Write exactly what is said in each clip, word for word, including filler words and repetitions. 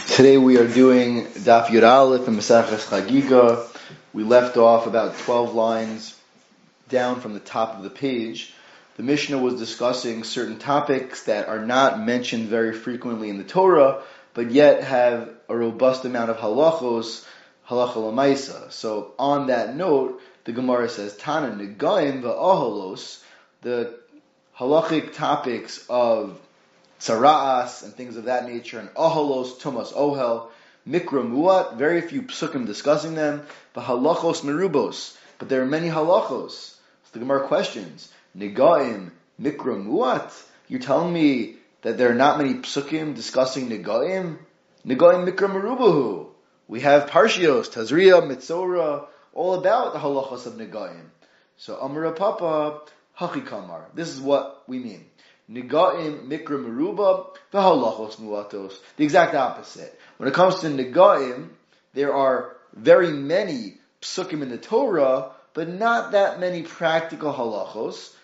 Today we are doing Daf Yud Aleph and Maseches Chagiga. We left off about twelve lines down from the top of the page. The Mishnah was discussing certain topics that are not mentioned very frequently in the Torah, but yet have a robust amount of halachos, halacha l'maisa. So on that note, the Gemara says, Tana Negaim va'oholos, the halachic topics of tzara'as and things of that nature, and oholos, tumas, ohel, mikra muat, very few psukim discussing them, but halachos merubos, but there are many halachos. So the Gemara questions, negaim, mikra muat, you're telling me that there are not many psukim discussing negaim? Negaim mikra merubahu. We have parshios, tazria, mitzora, all about the halachos of negaim. So Amar Papa, hachikamar. This is what we mean. Negaim mikra meruba v'halachos muatos. The exact opposite. When it comes to negaim, there are very many psukim in the Torah, but not that many practical halachos.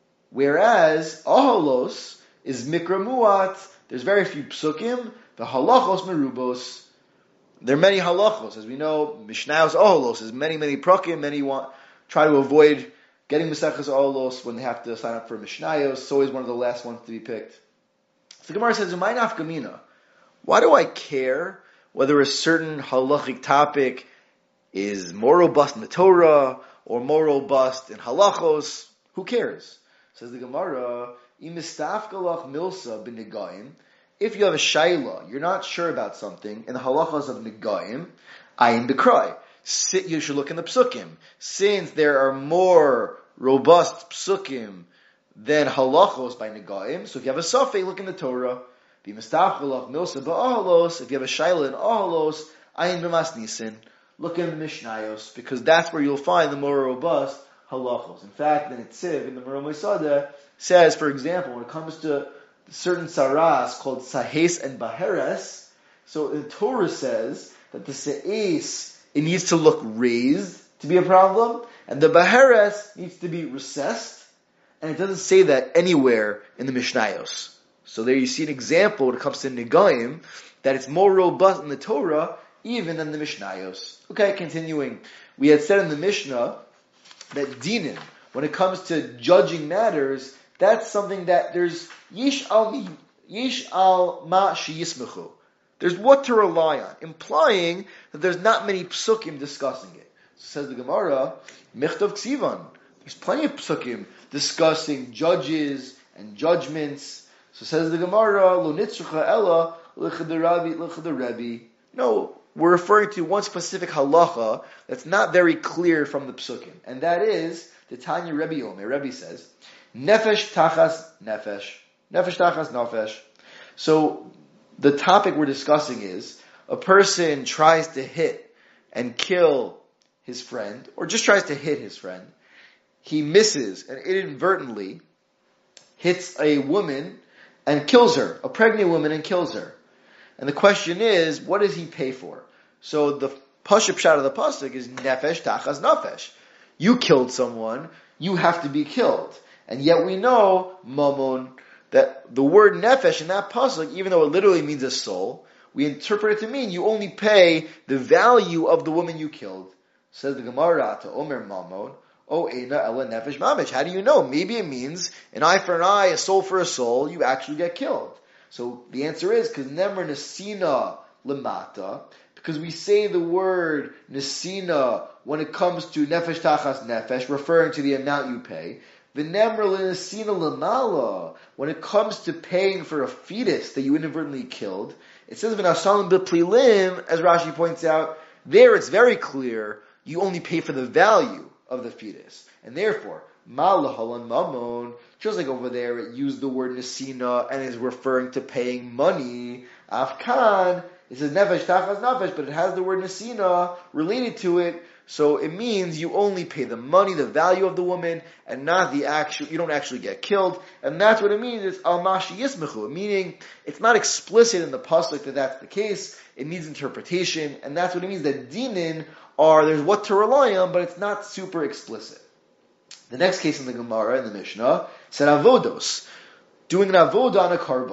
Whereas aholos is mikra muat. There's very few psukim. The halachos merubos. There are many halachos, as we know. Mishnahos aholos is many many prakim. Many want try to avoid getting Maseches Olos when they have to sign up for Mishnayos. It's always one of the last ones to be picked. So the Gemara says, "Umay nafkamina." Why do I care whether a certain halachic topic is more robust in the Torah or more robust in halachos? Who cares? Says the Gemara, "Imistafkalach milsa b'negaim." If you have a shayla, you're not sure about something in the halachos of negaim, ayin b'krai. Sit, you should look in the psukim. Since there are more robust psukim than halachos by negaim, so if you have a safek, look in the Torah. B'mistafchalach milsa ba'ahalos. If you have a shayla in ahalos, ayin b'masnisin. Look in the Mishnayos, because that's where you'll find the more robust halachos. In fact, the Netziv in the Merom Yisada says, for example, when it comes to certain saras called sahes and baheres, so the Torah says that the sahes, it needs to look raised to be a problem, and the baheres needs to be recessed, and it doesn't say that anywhere in the Mishnayos. So there you see an example when it comes to Negaim, that it's more robust in the Torah even than the Mishnayos. Okay, continuing. We had said in the Mishnah that dinim, when it comes to judging matters, that's something that there's yish al, yish al ma sheyismechu. There's what to rely on, implying that there's not many psukim discussing it. So says the Gemara, Michtav Ksivan. There's plenty of psukim discussing judges and judgments. So says the Gemara, Lo nitzrucha ella l'chadarabi l'chadarabi. No, we're referring to one specific halacha that's not very clear from the psukim, and that is the Tanya Rebbe Omer. Rebbe says, Nefesh tachas nefesh, nefesh tachas nefesh. So the topic we're discussing is a person tries to hit and kill his friend, or just tries to hit his friend. He misses and inadvertently hits a woman and kills her, a pregnant woman, and kills her. And the question is, what does he pay for? So the pashup shot of the pasuk is nefesh tachas nefesh. You killed someone, you have to be killed. And yet we know, mamon, that the word nefesh in that pasuk, even though it literally means a soul, we interpret it to mean you only pay the value of the woman you killed. Says the Gemara to Omer Mamon, O Eina Ela Nefesh Mamish. How do you know? Maybe it means an eye for an eye, a soul for a soul, you actually get killed. So the answer is, because Nemar Nesina Lemata, because we say the word Nesina when it comes to Nefesh Tachas Nefesh, referring to the amount you pay. When it comes to paying for a fetus that you inadvertently killed, it says v'nasalim b'plilim, as Rashi points out, there it's very clear, you only pay for the value of the fetus. And therefore, malahalan mamon, just like over there it used the word nesina and is referring to paying money, afkan, it says nefesh tachas nefesh, but it has the word nesina related to it, so it means you only pay the money, the value of the woman, and not the actual, you don't actually get killed. And that's what it means, it's al-mashi yismechu, meaning it's not explicit in the pasuk that that's the case, it needs interpretation, and that's what it means, that dinin are, there's what to rely on, but it's not super explicit. The next case in the Gemara, in the Mishnah, said avodos, doing an avodah on a karban.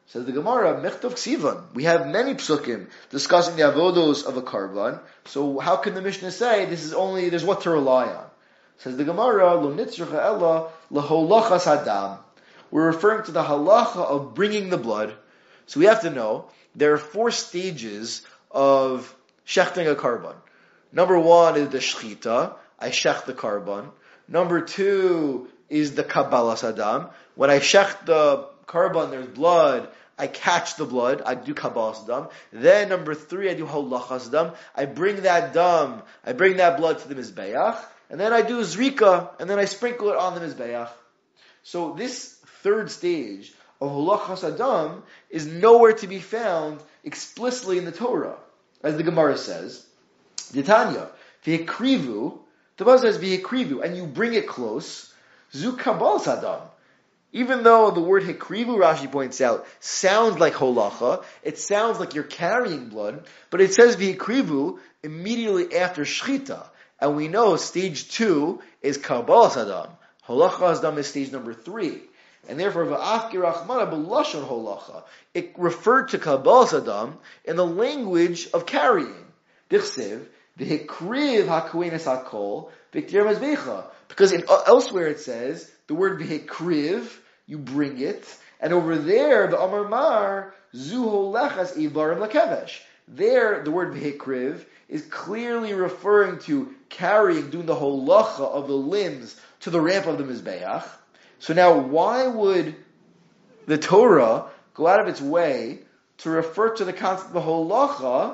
Says the Gemara, Mechtav Ksivan. We have many psukim discussing the avodos of a karban. So how can the Mishnah say this is only, there's what to rely on? Says the Gemara, Lo nitzrucha ella laholachas hadam. We're referring to the halacha of bringing the blood. So we have to know, there are four stages of shechting a karban. Number one is the shchita. I shech the karban. Number two is the kabbalas hadam. When I shech the karban, there's blood. I catch the blood, I do kabbalas dam. Then number three, I do holachas dam. I bring that dam, I bring that blood to the mizbeach, and then I do zrika, and then I sprinkle it on the mizbeach. So this third stage of holachas adam is nowhere to be found explicitly in the Torah, as the Gemara says. Tanya, v'hekrivu, the Torah says v'hekrivu, and you bring it close. Zu kabbalas adam. Even though the word hikrivu, Rashi points out, sounds like holacha, it sounds like you're carrying blood, but it says v'hikrivu immediately after shchita. And we know stage two is kabbalas adam. Holacha adam is stage number three. And therefore, v'afki rachmana b'lashon holacha. It referred to kabbalas adam in the language of carrying. Dichsev, v'hikriv hakohenes hakol, v'ktir mezbecha. Because in, uh, elsewhere it says, the word v'hikriv, you bring it, and over there, the Amar Mar, zu holechas ivarim lakevesh. There, the word v'hikriv is clearly referring to carrying, doing the holacha of the limbs to the ramp of the Mizbeach. So now, why would the Torah go out of its way to refer to the concept of the holacha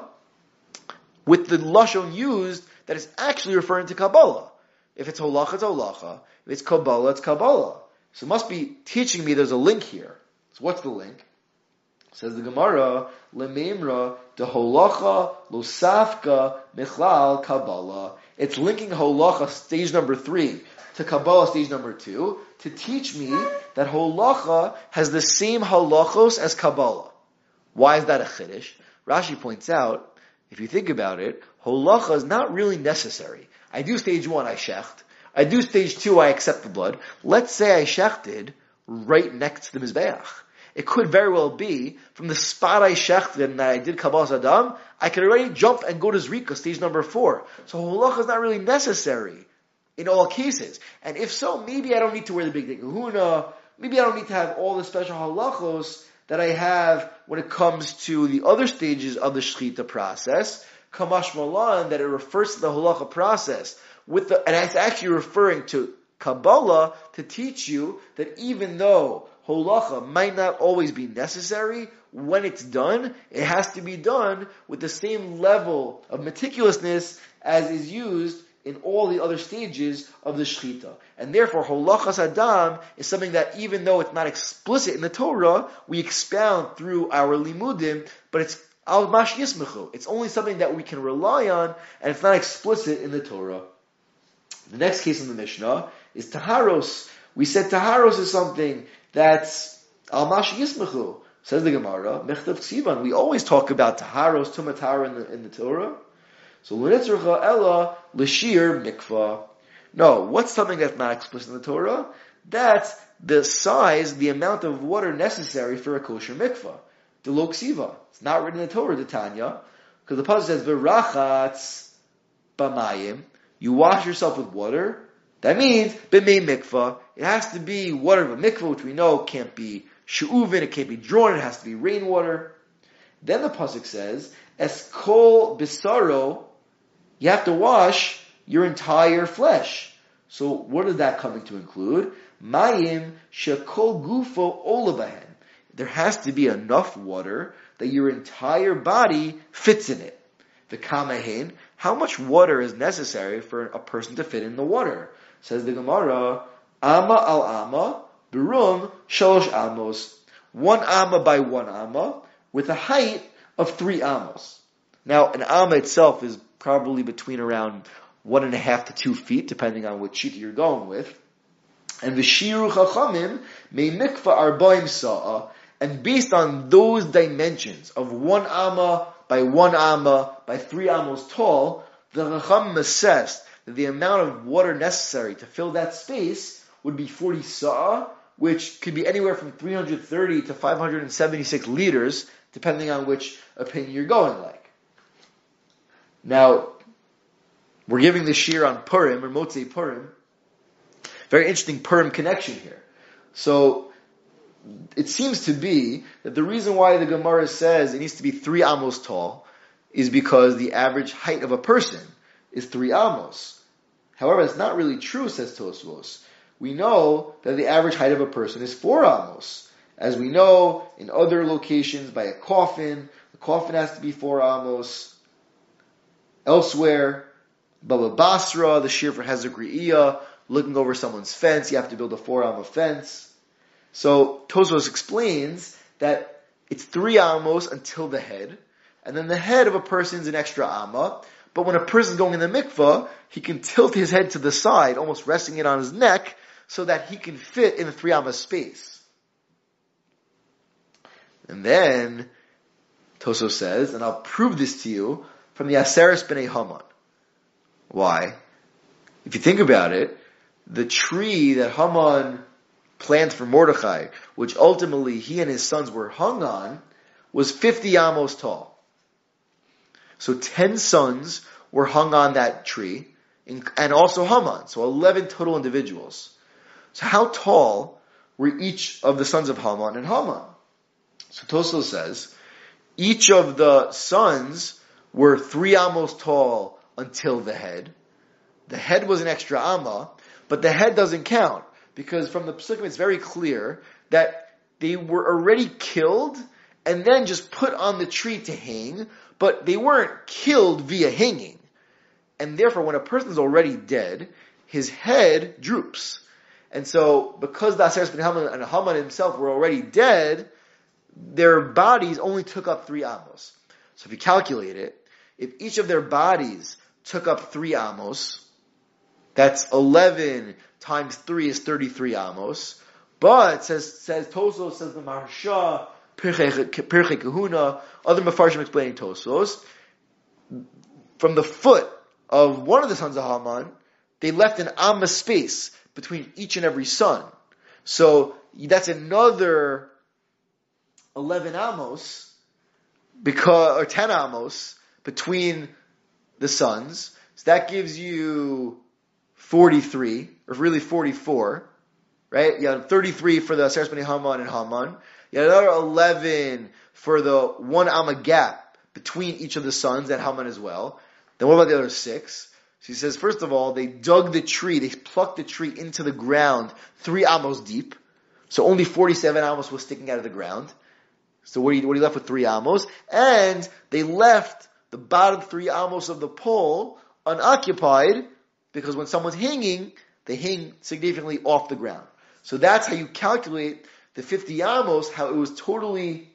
with the lashon used that is actually referring to Kabbalah? If it's holacha, it's holacha. If it's Kabbalah, it's Kabbalah. So it must be teaching me there's a link here. So what's the link? Says the Gemara, Lememra, de holacha, losafka, michlal, Kabbalah. It's linking holacha, stage number three, to Kabbalah, stage number two, to teach me that holacha has the same halachos as Kabbalah. Why is that a chiddush? Rashi points out, if you think about it, holacha is not really necessary. I do stage one, I shecht. I do stage two, I accept the blood. Let's say I shechted right next to the Mizbeach. It could very well be, from the spot I shechted and that I did kabbalas adam, I could already jump and go to Zrika, stage number four. So holacha is not really necessary in all cases. And if so, maybe I don't need to wear the big day kahuna, maybe I don't need to have all the special halachos that I have when it comes to the other stages of the shechita process. Kamash malan, that it refers to the halacha process with the, and it's actually referring to Kabbalah to teach you that even though halacha might not always be necessary, when it's done, it has to be done with the same level of meticulousness as is used in all the other stages of the shechita. And therefore, holachas adam is something that even though it's not explicit in the Torah, we expound through our limudim, but it's al mash yismechu. It's only something that we can rely on, and it's not explicit in the Torah. The next case in the Mishnah is taharos. We said taharos is something that's al mash yismechu. Says the Gemara, mechtav ksivan. We always talk about taharos, tumatara in the, in the Torah. So l'nitzrucha ella l'shir mikvah. No, what's something that's not explicit in the Torah? That's the size, the amount of water necessary for a kosher mikvah. The lo ksiva. It's not written in the Torah, the Tanya, because the pasuk says v'rachatz b'mayim. You wash yourself with water. That means b'mei mikvah. It has to be water of a mikvah, which we know can't be she'uvin, it can't be drawn, it has to be rainwater. Then the pasuk says, es kol bisaro, you have to wash your entire flesh. So what is that coming to include? Mayim shekol gufo olabahen. There has to be enough water that your entire body fits in it. The kamahin, how much water is necessary for a person to fit in the water? Says the Gemara, ama al ama, birum shalosh amos. One amma by one amma, with a height of three amos. Now, an amma itself is probably between around one and a half to two feet, depending on which sheet you're going with. And the shiru chachamim may mikva arbaim sa'a. And based on those dimensions of one amma by one amma by three amos tall, the chacham assessed that the amount of water necessary to fill that space would be forty sa'a, which could be anywhere from three hundred thirty to five hundred seventy-six liters, depending on which opinion you're going like. Now, we're giving the shir on Purim, or Motzei Purim. Very interesting Purim connection here. So, it seems to be that the reason why the Gemara says it needs to be three amos tall is because the average height of a person is three amos. However, it's not really true, says Tosfos. We know that the average height of a person is four amos. As we know, in other locations, by a coffin, the coffin has to be four amos. Elsewhere, Baba Basra, the shir for Hezek Re'iyah, looking over someone's fence, you have to build a four amma fence. So, Tosfos explains that it's three amos until the head, and then the head of a person is an extra amma, but when a person is going in the mikvah, he can tilt his head to the side, almost resting it on his neck, so that he can fit in the three amma space. And then, Tosfos says, and I'll prove this to you, from the Aseres B'nai Haman. Why? If you think about it, the tree that Haman planted for Mordechai, which ultimately he and his sons were hung on, was fifty amos tall. So ten sons were hung on that tree, and also Haman, so eleven total individuals. So how tall were each of the sons of Haman and Haman? So Tosfos says, each of the sons were three amos tall until the head. The head was an extra amma, but the head doesn't count, because from the Pesukim it's very clear that they were already killed and then just put on the tree to hang, but they weren't killed via hanging. And therefore, when a person is already dead, his head droops. And so, because the Aseres B'nai Haman and Haman himself were already dead, their bodies only took up three amos. So if you calculate it, if each of their bodies took up three amos, that's eleven times three is thirty-three amos. But, says, says Tosfos, says the Maharsha, Pirchei Kahuna, other Mefarshim explaining Tosfos, from the foot of one of the sons of Haman, they left an amma space between each and every son. So, that's another eleven amos, because, or ten amos, between the sons. So that gives you forty-three, or really forty-four, right? You have thirty-three for the Aseres B'nai Haman and Haman. You have another eleven for the one amma gap between each of the sons and Haman as well. Then what about the other six? So he says, first of all, they dug the tree, they plucked the tree into the ground three amos deep. So only forty-seven amos was sticking out of the ground. So what are you, what are you left with? Three amos. And they left the bottom three amos of the pole unoccupied, because when someone's hanging, they hang significantly off the ground. So that's how you calculate the fifty amos, how it was totally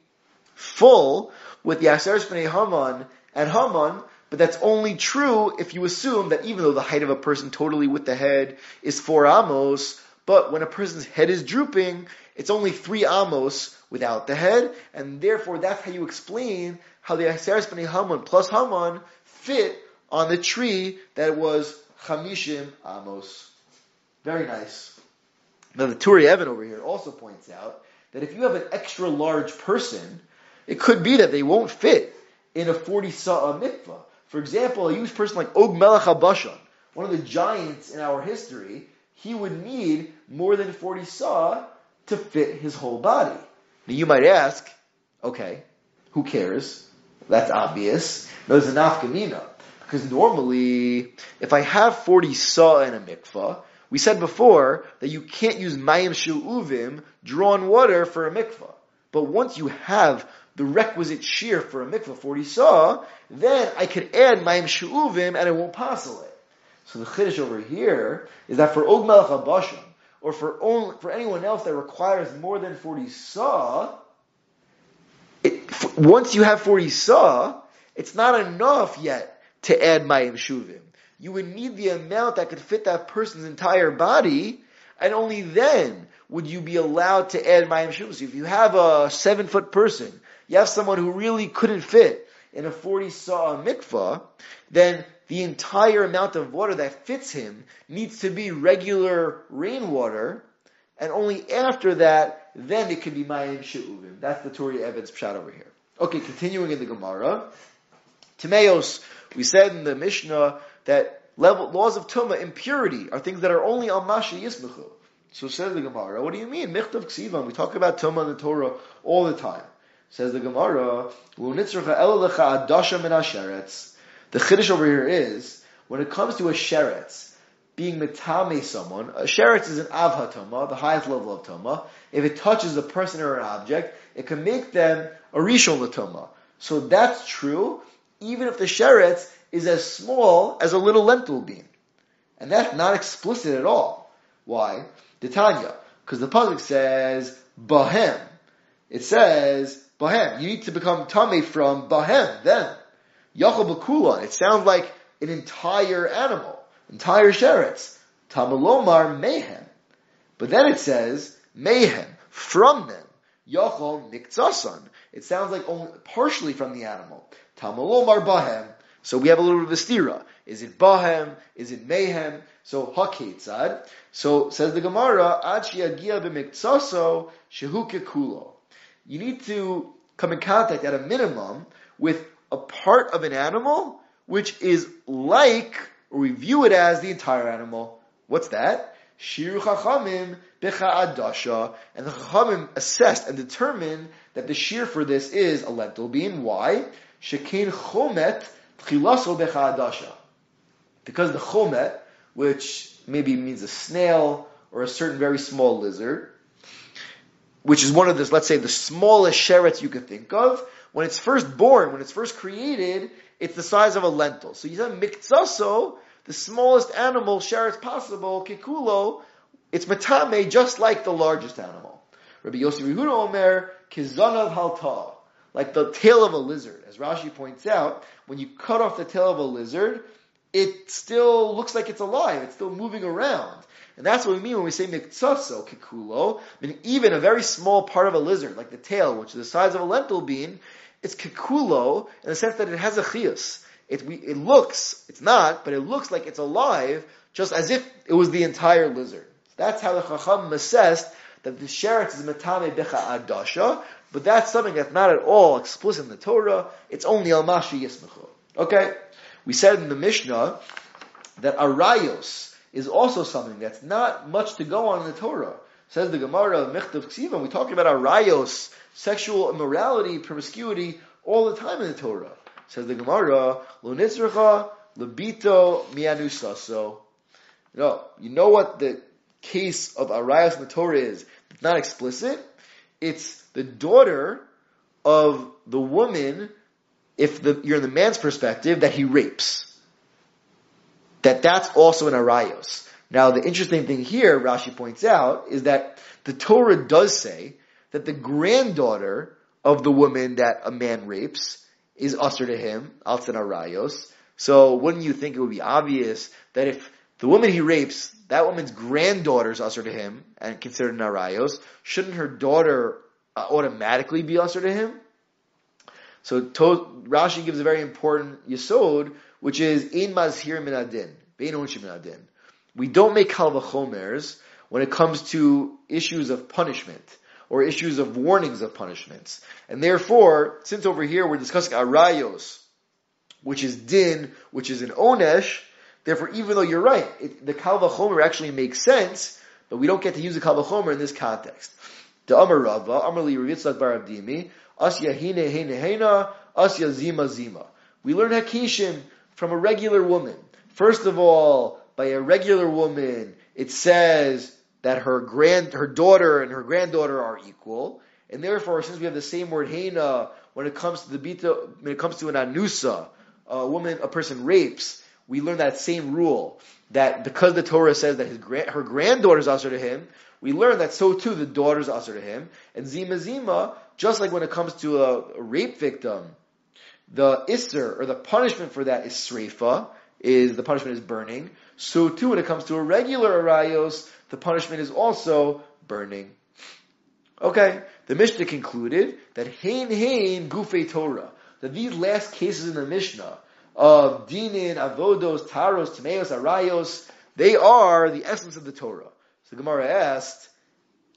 full with the Aseres B'nai Haman and Haman, but that's only true if you assume that even though the height of a person totally with the head is four amos, but when a person's head is drooping, it's only three amos without the head, and therefore that's how you explain how the Aseres B'nai Haman plus Haman fit on the tree that it was Chamishim amos. Very nice. Now the Turei Even over here also points out that if you have an extra large person, it could be that they won't fit in a forty sa'ah mikvah. For example, a huge person like Og Melech HaBashan, one of the giants in our history, he would need more than forty sa'ah to fit his whole body. Now you might ask, okay, who cares? That's obvious. No, there's a nafkamina. Because normally, if I have forty sa'ah in a mikvah, we said before that you can't use mayim she'uvim, drawn water, for a mikvah. But once you have the requisite shear for a mikvah, forty sa'ah, then I could add mayim she'uvim and it won't passel it. So the chiddush over here is that for Og Melech HaBashan, or for only, for anyone else that requires more than forty sa'ah, it, f- once you have forty sa'ah, it's not enough yet to add mayim shuvim. You would need the amount that could fit that person's entire body, and only then would you be allowed to add mayim shuvim. So if you have a seven foot person, you have someone who really couldn't fit in a forty sa'ah mikvah, then the entire amount of water that fits him needs to be regular rainwater, and only after that, then it can be Mayim She'uvim. That's the Torah Eved's pshat over here. Okay, continuing in the Gemara. Timeos, we said in the Mishnah that level, laws of Tumah, impurity, are things that are only al Masha Yismechu. So says the Gemara, what do you mean? Michtav Ksivan, we talk about Tumah in the Torah all the time. Says the Gemara, the Chiddush over here is, when it comes to a sheretz, being metame someone, a sheretz is an avha Tumah, the highest level of Tumah. If it touches a person or an object, it can make them a rishon l'Tumah. So that's true, even if the sheretz is as small as a little lentil bean. And that's not explicit at all. Why? The Tanya. Because the pasuk says, Bahem. It says, Bahem. You need to become Tameh from Bahem, then. Yachal B'Kulan. It sounds like an entire animal, entire sheretz. Tamalomar Mehem. But then it says, Mehem, from them. Yachal Niktsasan. It sounds like only partially from the animal. Tamalomar Bahem. So we have a little bit of a stira. Is it Bahem? Is it Mehem? So Haketzad. So says the Gemara, Ad sheyagia b'miktsaso shehu kekulo. You need to come in contact at a minimum with a part of an animal which is like, or we view it as the entire animal. What's that? Shiru chachamim b'cha'adasha. And the chachamim assessed and determined that the shear for this is a lentil bean. Why? Shekin chomet tchilaso b'cha'adasha. Because the chomet, which maybe means a snail or a certain very small lizard, which is one of this, let's say, the smallest sheretz you could think of, when it's first born, when it's first created, it's the size of a lentil. So you said miktsaso, the smallest animal sheretz possible, kikulo, it's matame, just like the largest animal. Rabbi Yossi Yehuda Omer, kizanav halta, like the tail of a lizard. As Rashi points out, when you cut off the tail of a lizard, it still looks like it's alive. It's still moving around. And that's what we mean when we say miktsaso, kikulo. I mean, even a very small part of a lizard, like the tail, which is the size of a lentil bean, it's kikulo in the sense that it has a chiyus. It, we, it looks, it's not, but it looks like it's alive, just as if it was the entire lizard. That's how the Chacham assessed that the sheretz is metame becha adasha, but that's something that's not at all explicit in the Torah. It's only al mashi yismechu. Okay? We said in the Mishnah that arayos is also something that's not much to go on in the Torah. Says the Gemara of Michtav Ksiva, we talk about arayos, sexual immorality, promiscuity, all the time in the Torah. Says the Gemara, lo nitzracha lebito mianusaso. You know, you know what the case of arayos in the Torah is? It's not explicit. It's the daughter of the woman, if the, you're in the man's perspective, that he rapes. That that's also an arayos. Now, the interesting thing here, Rashi points out, is that the Torah does say that the granddaughter of the woman that a man rapes is usher to him, altan arayos. So, wouldn't you think it would be obvious that if the woman he rapes, that woman's granddaughter is usher to him and considered an arayos, shouldn't her daughter uh, automatically be usher to him? So to, Rashi gives a very important yesod, which is in mazhir min adin, bein onshim min adin. We don't make kal v'chomers when it comes to issues of punishment or issues of warnings of punishments. And therefore, since over here we're discussing arayos, which is din, which is an onesh, therefore even though you're right, it, the kal v'chomer actually makes sense, but we don't get to use the kal v'chomer in this context. The Amar Rava, Amar li Rav Yitzchak bar Avdimi, Asya hine hine hena, Asya zima zima. We learn Hakishim from a regular woman. First of all, by a regular woman, it says that her grand, her daughter and her granddaughter are equal, and therefore, since we have the same word hena when it comes to the bita, when it comes to an anusa, a woman, a person rapes, we learn that same rule that because the Torah says that his her granddaughter is usher to him, we learn that so too the daughter is usher to him, and zima zima. Just like when it comes to a, a rape victim, the isser, or the punishment for that is sreifa, is the punishment is burning. So too when it comes to a regular arayos, the punishment is also burning. Okay, the Mishnah concluded that hein hein gufei Torah, that these last cases in the Mishnah of dinin, avodos, taros, tameos, arayos, they are the essence of the Torah. So the Gemara asked,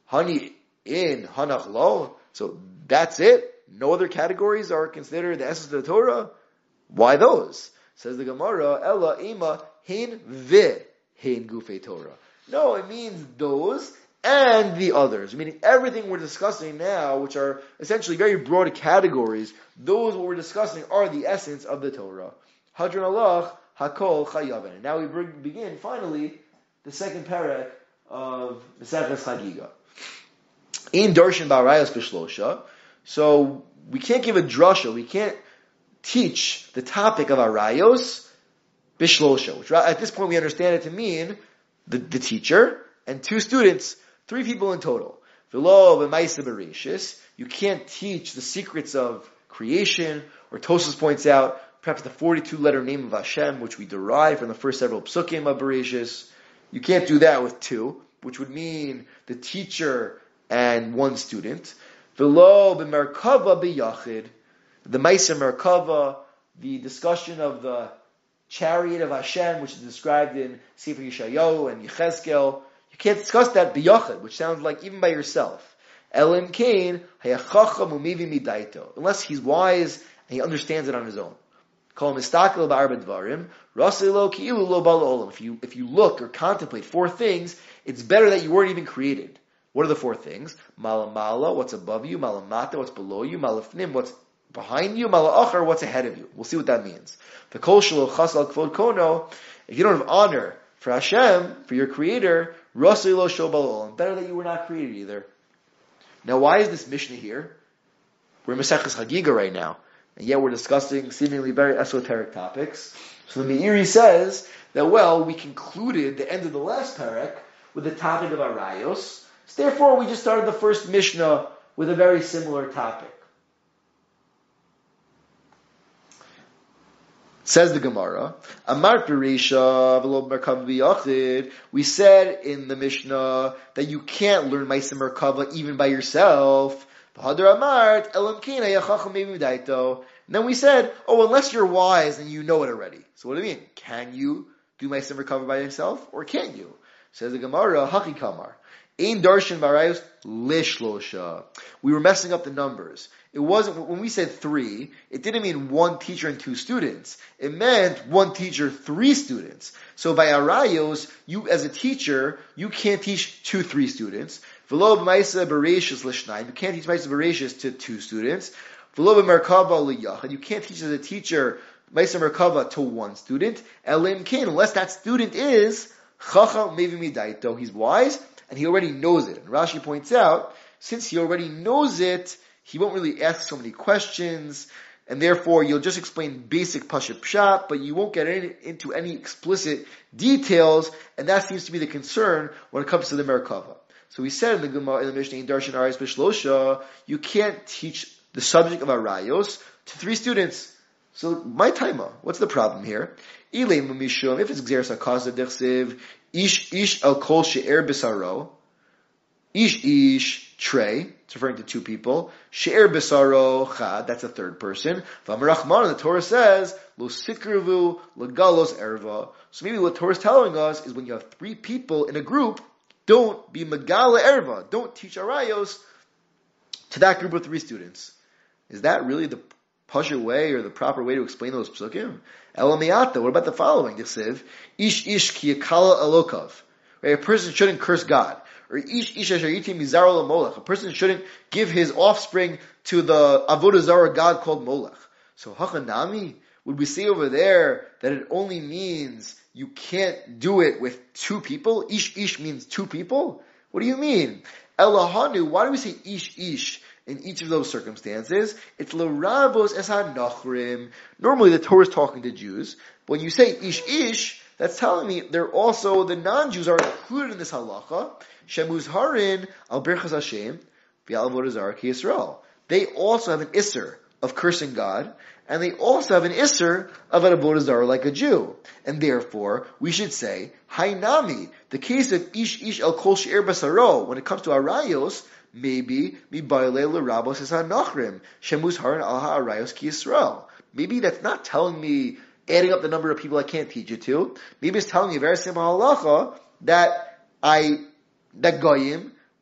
Hani in, hanach lo. So that's it. No other categories are considered the essence of the Torah. Why those? Says the Gemara, Ella ima hin vi hin gufei Torah. No, it means those and the others. Meaning everything we're discussing now, which are essentially very broad categories, those what we're discussing are the essence of the Torah. Hadron alach hakol chayaven. And now we bring, begin finally the second parak of Maseches Chagiga. In Darshan Ba'arayos B'Shlosha. So we can't give a drasha, we can't teach the topic of Arayos B'Shlosha, which at this point we understand it to mean the, the teacher and two students, three people in total. V'lo b'maisa bereshis, you can't teach the secrets of creation, or Tosfos points out perhaps the forty-two letter name of Hashem, which we derive from the first several psukim of Bereshis. You can't do that with two, which would mean the teacher and one student. V'lo b'merkava b'yachid, the Maisa Merkava, the discussion of the chariot of Hashem, which is described in Sefer Yeshayahu and Yechezkel. You can't discuss that b'yachid, which sounds like even by yourself. Elim Kain hayachacham umivi midaito, unless he's wise and he understands it on his own. Kol mistakel ba'arba dvarim rasei lo ki'ilu lo ba'al olam. If you if you look or contemplate four things, it's better that you weren't even created. What are the four things? Malamala, what's above you? Malamata, what's below you? Malafnim, what's behind you? Mala'achar, what's ahead of you? We'll see what that means. The kol shelo chas al kvod kono. If you don't have honor for Hashem, for your Creator, rasei lo shel ba'al olam. Better that you were not created either. Now, why is this Mishnah here? We're in Maseches Chagiga right now, and yet we're discussing seemingly very esoteric topics. So the Meiri says that, well, we concluded the end of the last parak with the topic of Arayos. So therefore, we just started the first Mishnah with a very similar topic. Says the Gemara, Amar Pirisha v'lo merkava b'yachid. We said in the Mishnah that you can't learn Maisa Merkava even by yourself. V'hadar amart elam kain hayachacham mevi midaito. And then we said, oh, unless you're wise and you know it already. So what do you mean? Can you do Maisa Merkava by yourself, or can't you? Says the Gemara, Haki Kamar. Ein darshan barayos lishlosha. We were messing up the numbers. It wasn't, when we said three, it didn't mean one teacher and two students. It meant one teacher, three students. So by arayos, you as a teacher, you can't teach two, three students. V'lo b'maisa bereshis l'shnayim. You can't teach maisa bereshis to two students. V'lo b'merkava l'yachad. You can't teach as a teacher maisa merkava to one student. Elim kain, unless that student is chacham mevi midaito. He's wise, and he already knows it. And Rashi points out, since he already knows it, he won't really ask so many questions, and therefore you'll just explain basic Pashat Pshat, but you won't get any, into any explicit details, and that seems to be the concern when it comes to the Merkava. So we said in the Gemara, in the Mishnah, in Darshan Arayos B'Shlosha, you can't teach the subject of Arayos to three students. So, my taima, what's the problem here? If it's Gzeres HaKasa Dechsiv, Ish Ish El Kol She'er B'Saro, Ish Ish Trey, it's referring to two people. She'er B'Saro Chad, that's a third person. V'Amarachman, the Torah says, Lo Sikrivu Legalos Erva. So maybe what Torah is telling us is when you have three people in a group, don't be Megala Erva. Don't teach Arayos to that group of three students. Is that really the Pasha way or the proper way to explain those psukim? Elamiyata, what about the following? Dichsiv, Ish Ish Ki Yakala Elokov. Right? A person shouldn't curse God. Or Ish Ish Ashariti Mizaro Molech. A person shouldn't give his offspring to the Avodah Zarah god called Molech. So Hachanami, would we say over there that it only means you can't do it with two people? Ish Ish means two people? What do you mean? Elahanu, why do we say Ish Ish in each of those circumstances? It's l'rabos es ha-nachrim. Normally the Torah is talking to Jews. But when you say Ish Ish, that's telling me they're also, the non-Jews are included in this halacha. Shemuz harin al birchas Hashem v'al avodah zarah ki Yisrael. They also have an isser of cursing God, and they also have an isser of an avodah zarah like a Jew. And therefore, we should say, Hainami, the case of Ish Ish el kol she'er basaro, when it comes to Arayos, maybe mi ba'alei l'rabos es ha-nachrim shemuz harin al ha-arayos ki Yisrael. Maybe that's not telling me adding up the number of people I can't teach it to. Maybe it's telling me a very simple halacha that I, that goyim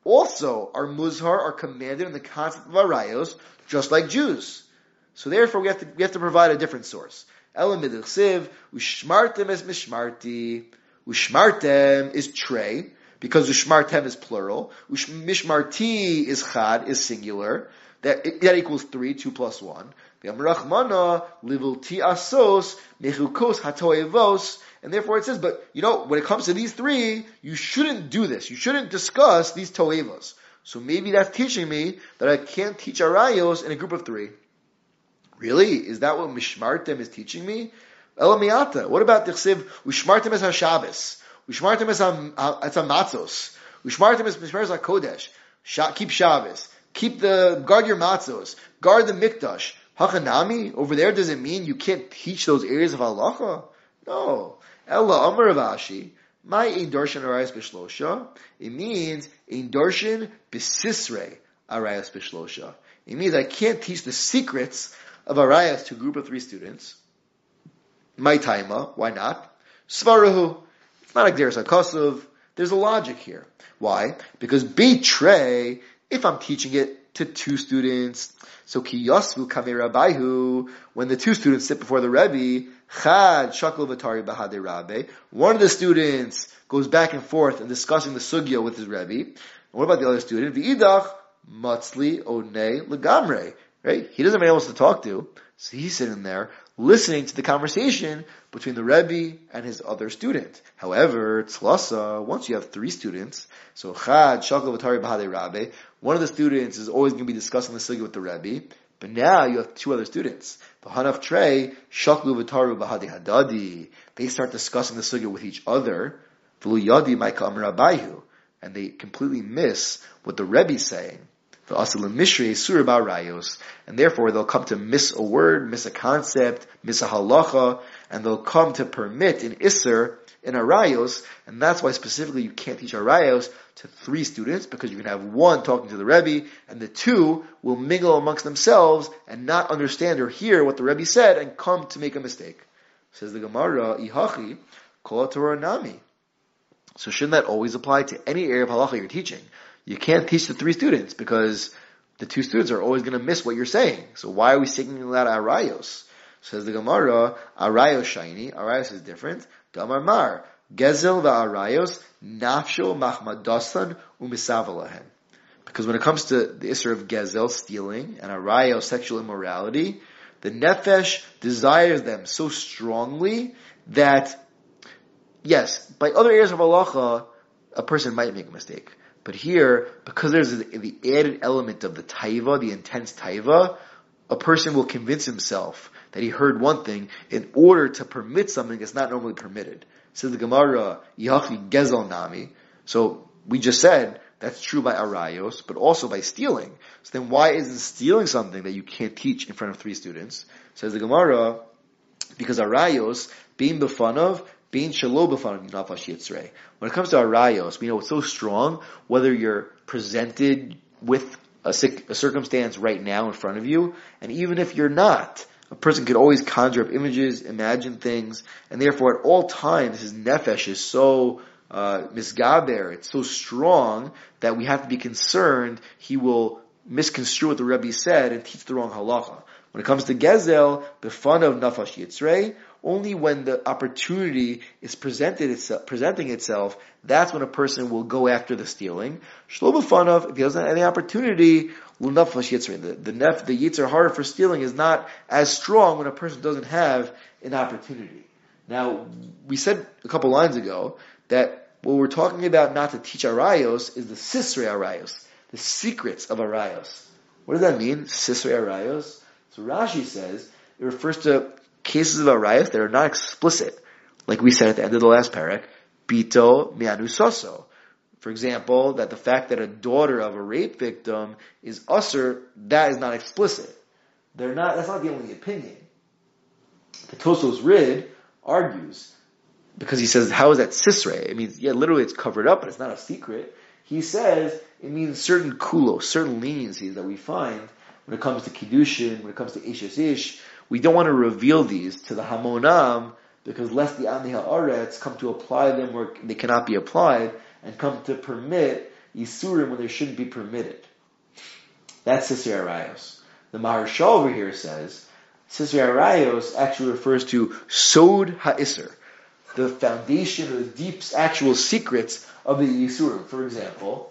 also are muzhar, are commanded in the concept of arayos, just like Jews. So therefore we have to, we have to provide a different source. Elam midchsiv, ushmartem es mishmarti. Ushmartem is tray, because ushmartem is plural. Mishmarti is chad, is singular. That, that equals three, two plus one. Rachmana, livilti asos, mechukos hatoevos. And therefore it says, but, you know, when it comes to these three, you shouldn't do this. You shouldn't discuss these toevos. So maybe that's teaching me that I can't teach arayos in a group of three. Really? Is that what mishmartem is teaching me? Elamiata. What about tichsiv, ushmartem es ha-Shabbos? Ushmartem es ha-matzos. Ushmartem es mishmartem es ha-kodesh. Keep Shabbos. Keep the, guard your matzos. Guard the mikdash. Hachanami, over there, does it mean you can't teach those areas of halacha? No. Ella Amar Rav Ashi, my ein darshan arayos b'shlosha. It means ein darshan b'sisrei arayos b'shlosha. It means I can't teach the secrets of arayos to a group of three students. My taima, why not? Svarahu, it's not a gzeras hakasuv. There's a logic here. Why? Because betray, if I'm teaching it to two students, so ki yasvu kamei rabaihu, when the two students sit before the Rebbe, chad shakol v'tari b'hadei rabbe, one of the students goes back and forth and discussing the sugya with his Rebbe. And what about the other student? V'idach matzli onei legamre, right? He doesn't have anyone else to talk to, so he's sitting there listening to the conversation between the Rebbe and his other student. However, tzlasa, once you have three students, so chad shakol v'tari b'hadei rabbe, one of the students is always going to be discussing the sugya with the Rebbe, but now you have two other students. The Hanaf Trey, Shaklu V'taru B'hadi Hadadi. They start discussing the sugya with each other. V'lu Yadi Maika Amar Abayu. And they completely miss what the Rebbe is saying. V'asilim Mishrei Surah Ba'arayos. And therefore they'll come to miss a word, miss a concept, miss a halacha, and they'll come to permit an Isser in arayos, and that's why specifically you can't teach arayos to three students, because you can have one talking to the Rebbe, and the two will mingle amongst themselves and not understand or hear what the Rebbe said and come to make a mistake. Says the Gemara, Ihachi, Kol Torah Nami. So shouldn't that always apply to any area of halacha you're teaching? You can't teach the three students because the two students are always going to miss what you're saying. So why are we singling out arayos? Says the Gemara, arayos shiny, arayos is different. Damar mar, gezel va'arayos, nafsho machmadasan umisavalahen. Because when it comes to the issur of gezel, stealing, and arayos, sexual immorality, the nefesh desires them so strongly that, yes, by other areas of halacha, a person might make a mistake. But here, because there's the added element of the taiva, the intense taiva, a person will convince himself that he heard one thing in order to permit something that's not normally permitted. Says the Gemara, Yihachi Gezel Nami. So we just said that's true by arayos, but also by stealing. So then why isn't stealing something that you can't teach in front of three students? Says the Gemara, because arayos, being befanav, being shalo befanav, nafash yitzrei. When it comes to arayos, we know it's so strong, whether you're presented with a, a circumstance right now in front of you, and even if you're not, a person could always conjure up images, imagine things, and therefore at all times his nefesh is so uh, misgaber, it's so strong that we have to be concerned he will misconstrue what the Rebbe said and teach the wrong halacha. When it comes to gezel, befanav nafash yitzrei, only when the opportunity is presented itself, presenting itself, that's when a person will go after the stealing. Shlo b'fanav, if he doesn't have any opportunity, l'naflash yitzrei. The, the nef, the yitzer hara for stealing is not as strong when a person doesn't have an opportunity. Now, we said a couple lines ago that what we're talking about not to teach arayos is the sisrei arayos, the secrets of arayos. What does that mean, sisrei arayos? So Rashi says, it refers to cases of arayos that are not explicit. Like we said at the end of the last parak, bito mianu soso. For example, that the fact that a daughter of a rape victim is usher, that is not explicit. They're not, that's not the only opinion. The Tosfos Rid argues, because he says, how is that sisrei? It means, yeah, literally it's covered up, but it's not a secret. He says, it means certain kulos, certain leniencies that we find when it comes to kiddushin, when it comes to ishes ish. We don't want to reveal these to the hamonam, because lest the Ami Ha'aretz come to apply them where they cannot be applied, and come to permit Yisurim when they shouldn't be permitted. That's Sisri Arayos. The Maharshal over here says, Sisri Arayos actually refers to Sod HaIsser, the foundation or the deep actual secrets of the Yisurim. For example,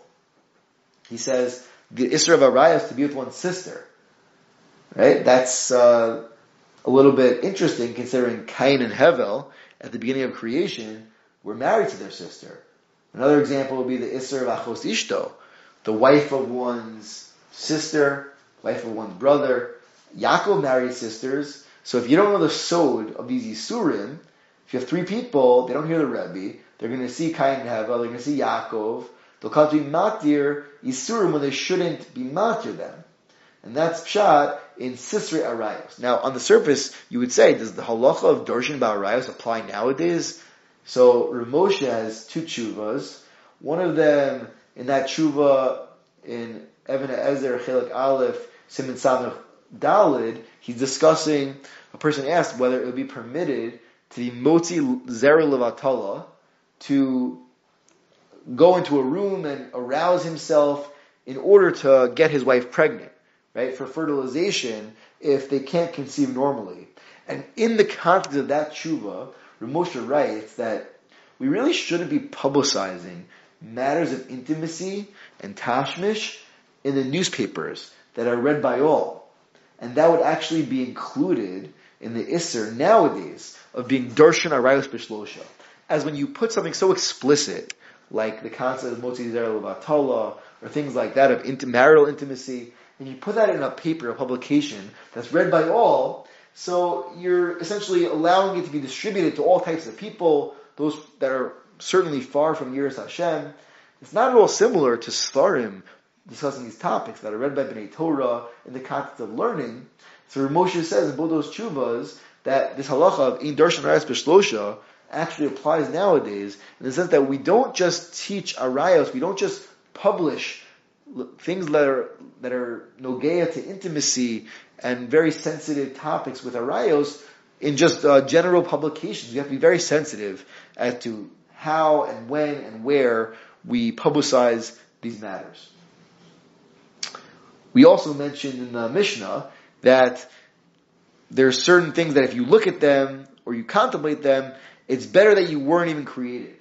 he says, the Isser of Arayos to be with one's sister. Right? That's uh, a little bit interesting considering Cain and Hevel, at the beginning of creation, were married to their sister. Another example would be the Isser of Achos Ishto, the wife of one's sister, wife of one's brother. Yaakov married sisters, so if you don't know the sod of these Yisurim, if you have three people, they don't hear the Rebbe, they're going to see Cain and Hevel, they're going to see Yaakov, they'll come to be matir Yisurim when they shouldn't be matir them. And that's pshat in Sisri Arayos. Now, on the surface, you would say, does the halacha of Darshan Ba'arayos apply nowadays? So, Rav Moshe has two tshuvas. One of them, in that tshuva, in Even HaEzer, Chelik Aleph, Siman Samech Dalid, he's discussing, a person asked whether it would be permitted to be motzi zera levatala, to go into a room and arouse himself in order to get his wife pregnant, right, for fertilization, if they can't conceive normally. And in the context of that tshuva, Rav Moshe writes that we really shouldn't be publicizing matters of intimacy and tashmish in the newspapers that are read by all. And that would actually be included in the Isser nowadays of being Darshan Arayos Bishlosha. As when you put something so explicit, like the concept of Motzi Zera Levatala, or things like that of intim- marital intimacy, and you put that in a paper, a publication, that's read by all, so you're essentially allowing it to be distributed to all types of people, those that are certainly far from Yiras Hashem. It's not at all similar to Svarim discussing these topics that are read by Bnei Torah in the context of learning. So Rav Moshe says in both those tshuvas that this halacha of in darshan arayos b'shlosha actually applies nowadays in the sense that we don't just teach arayos, we don't just publish things that are that are nogeya to intimacy and very sensitive topics with arayos in just uh, general publications. We have to be very sensitive as to how and when and where we publicize these matters. We also mentioned in the Mishnah that there are certain things that if you look at them or you contemplate them, it's better that you weren't even created.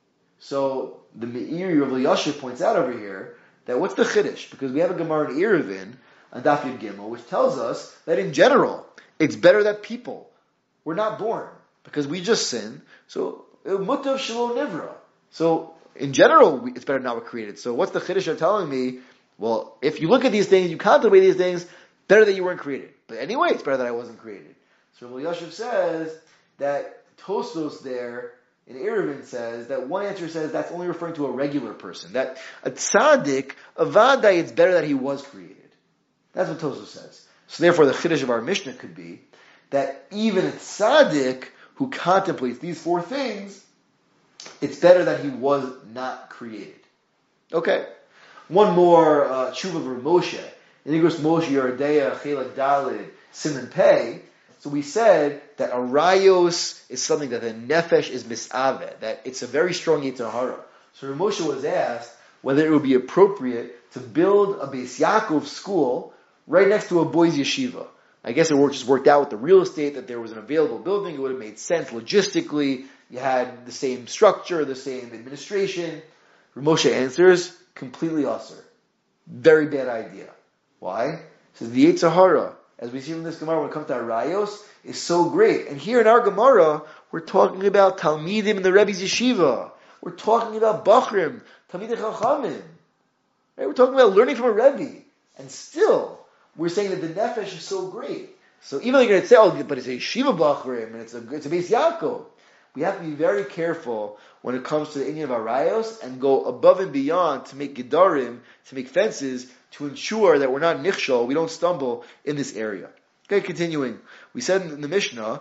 So the Meiri of Yashiv points out over here that what's the Chiddush? Because we have a Gemara in Eruvin on Daf Yud Gimel, which tells us that in general, it's better that people were not born because we just sin. So mutav shelo nivra. So in general, it's better not we're created. So what's the Chiddush of telling me? Well, if you look at these things, you contemplate these things, better that you weren't created. But anyway, it's better that I wasn't created. So Rabbi Yashiv says that Tosfos there in Eruvin says that one answer says that's only referring to a regular person. That a tzaddik, a vadai, it's better that he was created. That's what Tosfos says. So therefore, the chiddush of our Mishnah could be that even a tzaddik who contemplates these four things, it's better that he was not created. Okay. One more uh, tshuva of Rav Moshe. In Igros Moshe Yeridea Chelak Dalid Siman Pei. So we said that arayos is something that the nefesh is misaveh, that it's a very strong Yetzer Hara. So Rav Moshe was asked whether it would be appropriate to build a Beis Yaakov school right next to a boys' yeshiva. I guess it worked, just worked out with the real estate that there was an available building. It would have made sense logistically. You had the same structure, the same administration. Rav Moshe answers, completely usher. Very bad idea. Why? He says the Yetzer Hara, as we see in this Gemara when it comes to Arayos, is so great. And here in our Gemara, we're talking about Talmidim in the Rebbe's Yeshiva. We're talking about Bachrim, Talmidei Chachamim. Right? We're talking about learning from a Rebbe. And still, we're saying that the Nefesh is so great. So even though you're going to say, oh, but it's a Yeshiva Bachrim, and it's a, it's a Beis Yaakov, we have to be very careful when it comes to the Inyan of Arayos and go above and beyond to make Gedarim, to make fences, to ensure that we're not nichshol, we don't stumble in this area. Okay, continuing. We said in the Mishnah,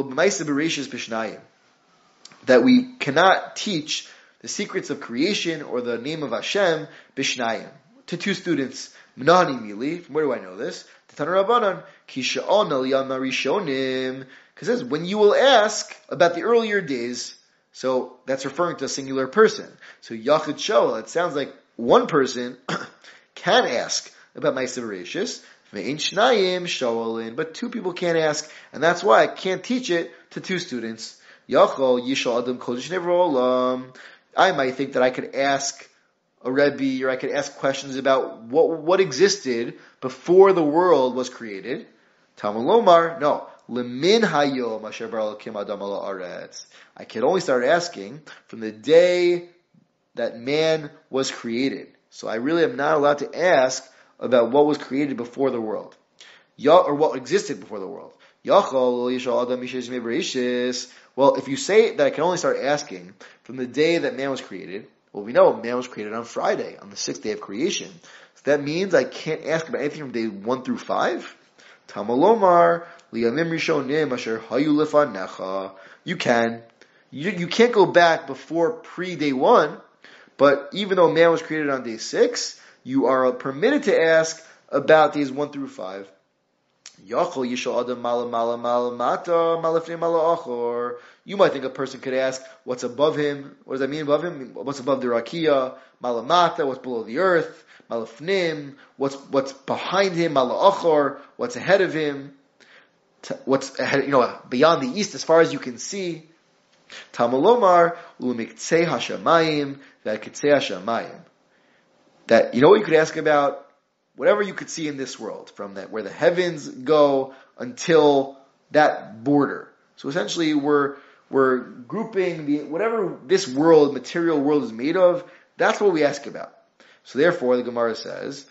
that we cannot teach the secrets of creation or the name of Hashem bishnayim to two students. Menani Mili, from where do I know this? Because it says, when you will ask about the earlier days, so that's referring to a singular person. So Yachid Shoel, it sounds like one person can ask about Ma'aser Bereishis, ve'ein shnayim shoalin, but two people can't ask, and that's why I can't teach it to two students. Yachol yishal adam kodesh nevro olam. I might think that I could ask a Rebbe, or I could ask questions about what what existed before the world was created. Talmud Lomar, no. Lemin hayom asher bara Elokim adam ala aretz. I can only start asking from the day that man was created. So I really am not allowed to ask about what was created before the world, or what existed before the world. Well, if you say that I can only start asking from the day that man was created, well, we know man was created on Friday, on the sixth day of creation. So that means I can't ask about anything from day one through five? Tamalomar, liyamim rishonim asher hayu lefanecha. You can. You, you can't go back before pre-day one, but even though man was created on day six, you are permitted to ask about days one through five. You might think a person could ask, what's above him? What does that mean above him? What's above the rakia? Malamata, what's below the earth? Malafnim, what's what's behind him? Malachor, what's ahead of him? What's ahead, you know, beyond the east as far as you can see? Tamalomar ulumiktsei hashamayim ve'kitzei hashamayim. That, you know what you could ask about? Whatever you could see in this world, from that where the heavens go until that border. So essentially, we're we're grouping the whatever this world, material world, is made of. That's what we ask about. So therefore, the Gemara says,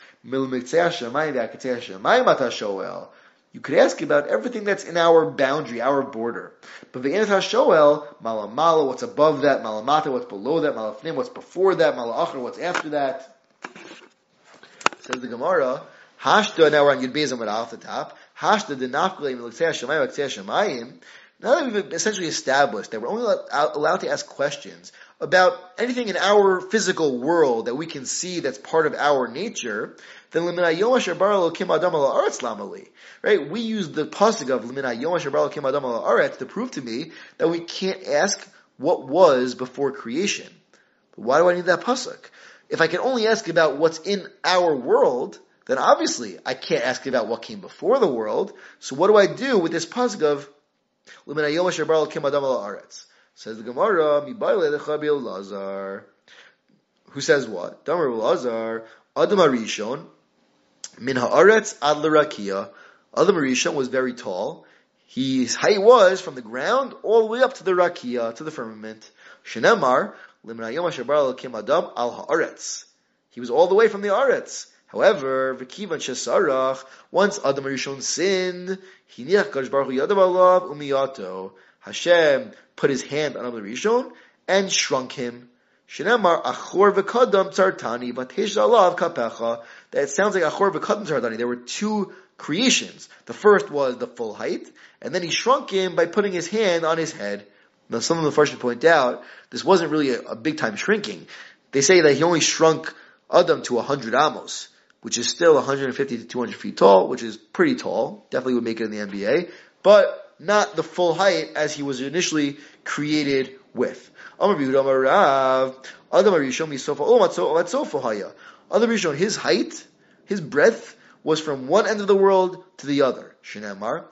you could ask about everything that's in our boundary, our border. But the Shoel, malamala, what's above that, malamata, what's below that, malafnim, what's before that, malachar, what's after that. Says the Gemara, Hashda, now we're on Yud Beis Amud Aleph at the top, Hashda de nafkalei miluksei hashamayim v'ksei hashamayim. Now that we've essentially established that we're only allowed to ask questions about anything in our physical world that we can see that's part of our nature, then l'minayom asher bara Elokim adam ala aretz lamali. Right? We use the pasuk of l'minayom asher bara Elokim adam ala aretz to prove to me that we can't ask what was before creation. But why do I need that pasuk? If I can only ask about what's in our world, then obviously I can't ask about what came before the world. So what do I do with this pasuk of l'minayom asher bara Elokim adam ala aretz? Says the Gemara, Mibayle lecha Lazar, who says what? Damar Lazar, Adam Arishon, min haaretz ad l'rakia. Adam Arishon was very tall. His height was from the ground all the way up to the rakia, to the firmament. Shenemar, l'minayom asher bara Elokim adam al haaretz. He was all the way from the aretz. However, v'kivan shesarach, once Adam Arishon sinned, hiniach Kadosh Baruch Hu yadav alav umiyato. Hashem put his hand on Adam Rishon and shrunk him. Shenemar achor v'kadam tzartani v'tesh alav kapecha. That sounds like achor v'kadam tzartani. There were two creations. The first was the full height, and then he shrunk him by putting his hand on his head. Now, some of the first point out this wasn't really a, a big time shrinking. They say that he only shrunk Adam to a hundred amos, which is still one hundred fifty to two hundred feet tall, which is pretty tall. Definitely would make it in the N B A, but not the full height as he was initially created with. Adam Rishon, his height, his breadth, was from one end of the world to the other. Shenemar,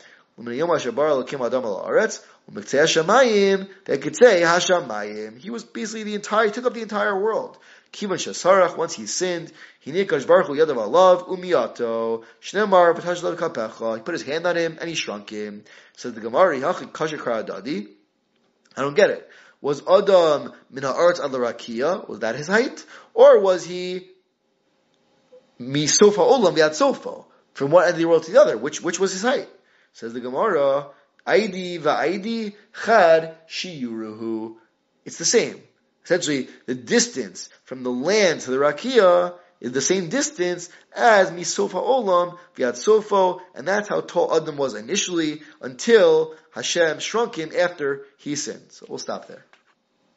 he was basically the entire, he took up the entire world. Kivan Shasarach, once he sinned, he Kadosh Baruch Hu yadav alav umiyato. Shnemar v'tash alav kapecha. He put his hand on him and he shrunk him. Says the Gemara, Hachik kasher karadadi. I don't get it. Was Adam min haaretz ad l'rakia? Was that his height, or was he mi sofa olam v'ad sofa, from one end of the world to the other? Which which was his height? Says the Gemara, Aidi va'aidi chad shiyuruhu. It's the same. Essentially, the distance from the land to the rakia is the same distance as misofa olam v'ad sofo, and that's how tall Adam was initially until Hashem shrunk him after he sinned. So we'll stop there.